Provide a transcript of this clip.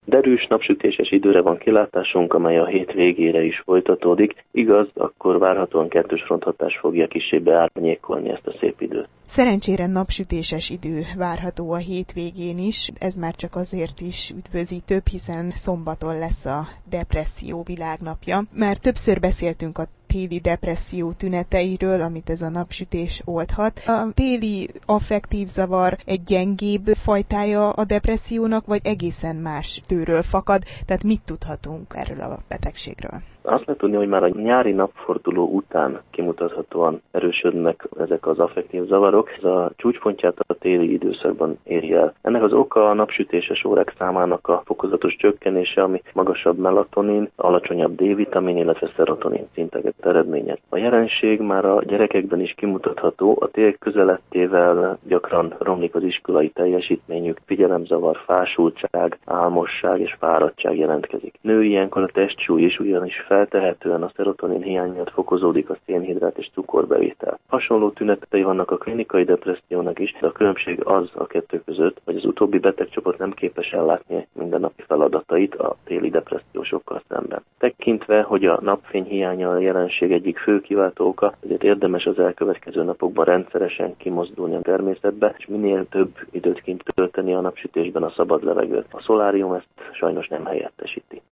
Derűs, napsütéses időre van kilátásunk, amely a hét végére is folytatódik. Igaz, akkor várhatóan kettős fronthatás fogja kissé beárnyékolni ezt a szép időt. Szerencsére napsütéses idő várható a hétvégén is, ez már csak azért is üdvözítőbb, hiszen szombaton lesz a depresszió világnapja. Már többször beszéltünk a téli depresszió tüneteiről, amit ez a napsütés oldhat. A téli affektív zavar egy gyengébb fajtája a depressziónak, vagy egészen más tőről fakad, tehát mit tudhatunk erről a betegségről? Azt lehet tudni, hogy már a nyári napforduló után kimutathatóan erősödnek ezek az affektív zavarok. Ez a csúcspontját a téli időszakban éri el. Ennek az oka a napsütéses órák számának a fokozatos csökkenése, ami magasabb melatonin, alacsonyabb D-vitamin, illetve szerotonin szinteket eredményez. A jelenség már a gyerekekben is kimutatható, a tél közelettével gyakran romlik az iskolai teljesítményük, figyelemzavar, fásultság, álmosság és fáradtság jelentkezik. Nő ilyenkor a testsúly is ugyanis feltehetően a szerotonin hiány miatt fokozódik a szénhidrát és cukorbevitel. Hasonló tünetei vannak a klinikai depressziónak is, de a különbség az a kettő között, hogy az utóbbi betegcsoport nem képes ellátni mindennapi feladatait a téli depressziósokkal szemben. Tekintve, hogy a napfény hiánya a jelenség egyik fő kiváltó oka, ezért érdemes az elkövetkező napokban rendszeresen kimozdulni a természetbe, és minél több időt kint tölteni a napsütésben a szabad levegőt. A szolárium ezt sajnos nem helyettesíti.